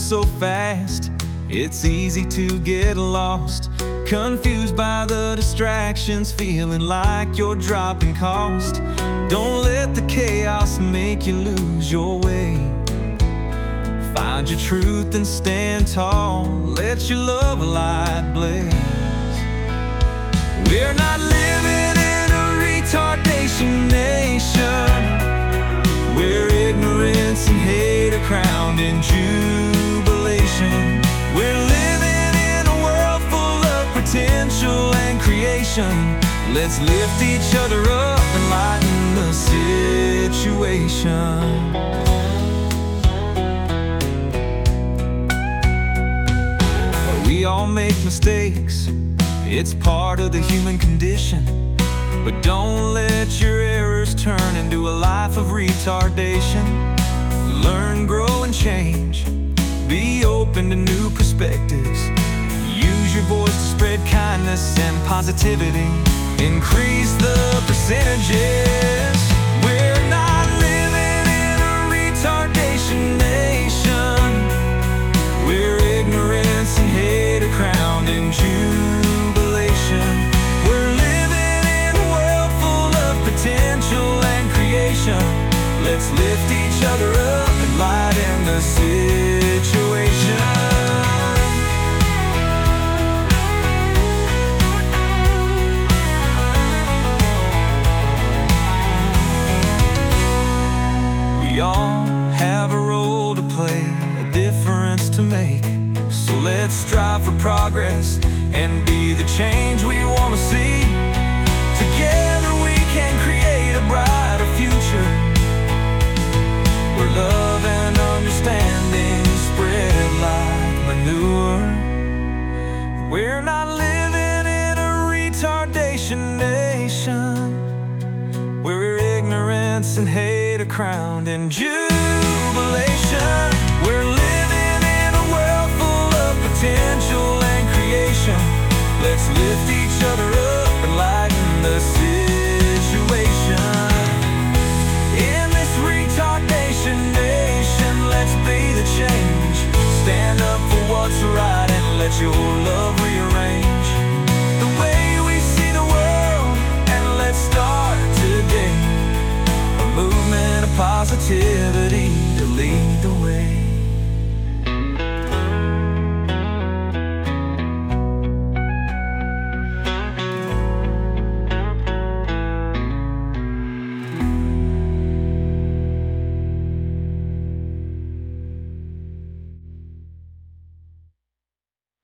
so fast, it's easy to get lost, confused by the distractions, feeling like you're dropping cost. Don't let the chaos make you lose your way. Find your truth and stand tall, let your love light blaze. We're not living in a retardation nation, where ignorance and hate are crowned in jubilation. We're living in a world full of potential and creation. Let's lift each other up and lighten the situation. We all make mistakes, it's part of the human condition. But don't let your errors turn into a life of retardation. Learn, grow, and change. Be open to new perspectives. Use your voice to spread kindness and positivity. Increase the percentages. We're not living in a retardation nation, where ignorance and hate are crowned in jubilation. We're living in a world full of potential and creation. Let's lift each other up and lighten the situation. We all have a role to play, a difference to make. So let's strive for progress and be the change we want to see. Together we can create a brighter future, where love and understanding spread like manure. We're not living in a retardation nation, where ignorance and hate are crowned in jubilation. We're living in a world full of potential and creation. Let's lift each other up and lighten the situation. In this retardation nation, let's be the change. Stand up for what's right and let your love rearrange.